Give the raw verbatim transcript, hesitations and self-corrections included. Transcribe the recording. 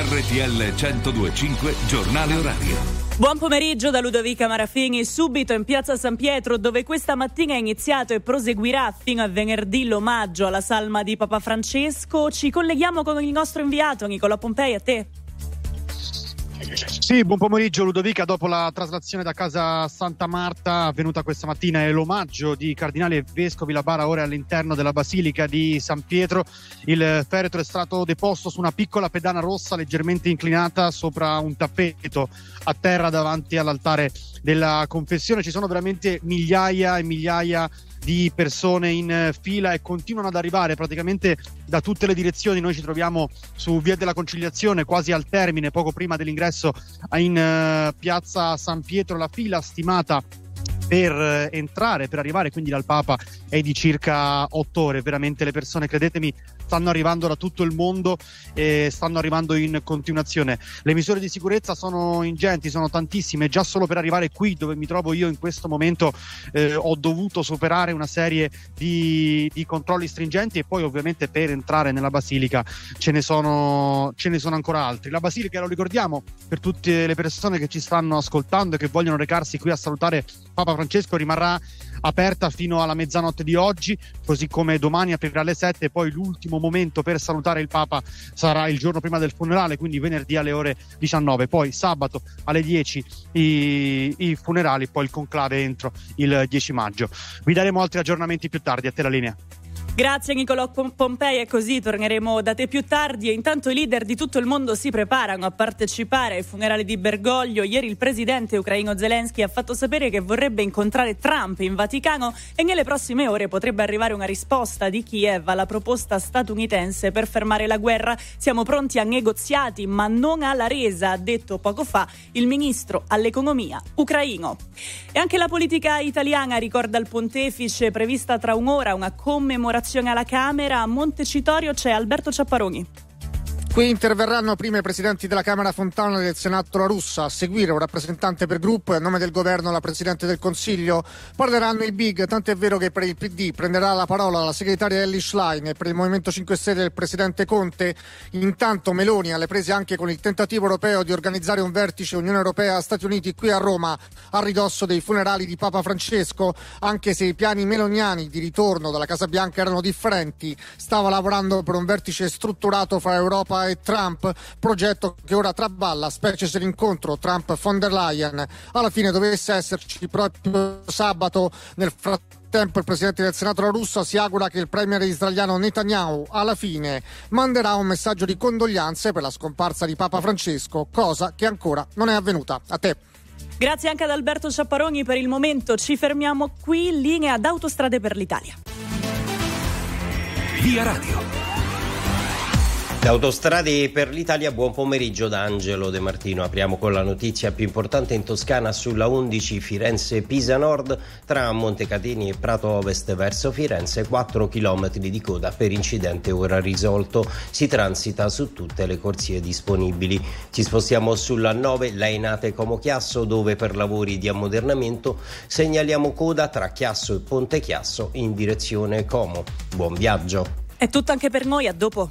R T L centodue e cinque Giornale Orario. Buon pomeriggio da Ludovica Marafini, subito in piazza San Pietro, dove questa mattina è iniziato e proseguirà fino a venerdì l'omaggio alla salma di Papa Francesco. Ci colleghiamo con il nostro inviato Nicola Pompei, a te. Sì, buon pomeriggio Ludovica. Dopo la traslazione da casa Santa Marta avvenuta questa mattina e l'omaggio di cardinali e vescovi, la bara ora è all'interno della Basilica di San Pietro. Il feretro è stato deposto su una piccola pedana rossa leggermente inclinata sopra un tappeto a terra davanti all'altare della confessione. Ci sono veramente migliaia e migliaia di persone in fila e continuano ad arrivare praticamente da tutte le direzioni. Noi ci troviamo su Via della Conciliazione, quasi al termine, poco prima dell'ingresso in uh, piazza San Pietro. La fila stimata per uh, entrare, per arrivare quindi dal Papa è di circa otto ore. Veramente le persone, credetemi, stanno arrivando da tutto il mondo e stanno arrivando in continuazione. Le misure di sicurezza sono ingenti, sono tantissime. Già solo per arrivare qui dove mi trovo io in questo momento eh, ho dovuto superare una serie di, di controlli stringenti, e poi ovviamente per entrare nella Basilica ce ne sono ce ne sono ancora altri. La Basilica, lo ricordiamo per tutte le persone che ci stanno ascoltando e che vogliono recarsi qui a salutare Papa Francesco, rimarrà aperta fino alla mezzanotte di oggi, così come domani aprirà alle sette. Poi l'ultimo momento per salutare il Papa sarà il giorno prima del funerale, quindi venerdì alle ore diciannove. Poi sabato alle dieci i, i funerali, poi il conclave entro il dieci maggio. Vi daremo altri aggiornamenti più tardi. A te la linea. Grazie Nicolò Pompei, e così torneremo da te più tardi. E intanto i leader di tutto il mondo si preparano a partecipare ai funerali di Bergoglio. Ieri il presidente ucraino Zelensky ha fatto sapere che vorrebbe incontrare Trump in Vaticano e nelle prossime ore potrebbe arrivare una risposta di Kiev alla proposta statunitense per fermare la guerra. Siamo pronti a negoziati ma non alla resa, ha detto poco fa il ministro all'economia ucraino. E anche la politica italiana ricorda il pontefice, prevista tra un'ora una commemorazione alla Camera. A Montecitorio c'è Alberto Ciapparoni. Qui interverranno prima i presidenti della Camera Fontana e del Senato La Russa, a seguire un rappresentante per gruppo e a nome del governo la Presidente del Consiglio. Parleranno i big, tanto è vero che per il P D prenderà la parola la segretaria Elly Schlein e per il Movimento cinque Stelle il Presidente Conte. Intanto Meloni alle prese anche con il tentativo europeo di organizzare un vertice Unione Europea-Stati Uniti qui a Roma, a ridosso dei funerali di Papa Francesco. Anche se i piani meloniani di ritorno dalla Casa Bianca erano differenti, stava lavorando per un vertice strutturato fra Europa e Trump, progetto che ora traballa, specie se l'incontro Trump-von der Leyen alla fine dovesse esserci proprio sabato. Nel frattempo il presidente del Senato La Russa si augura che il premier israeliano Netanyahu alla fine manderà un messaggio di condoglianze per la scomparsa di Papa Francesco, cosa che ancora non è avvenuta. A te. Grazie anche ad Alberto Ciapparoni. Per il momento ci fermiamo qui. Linea ad Autostrade per l'Italia. Via Radio. Autostrade per l'Italia, buon pomeriggio da Angelo De Martino. Apriamo con la notizia più importante in Toscana sulla undici Firenze-Pisa Nord tra Montecatini e Prato Ovest verso Firenze, quattro chilometri di coda per incidente ora risolto. Si transita su tutte le corsie disponibili. Ci spostiamo sulla nove Lainate Como Chiasso, dove per lavori di ammodernamento segnaliamo coda tra Chiasso e Ponte Chiasso in direzione Como. Buon viaggio. È tutto anche per noi, a dopo.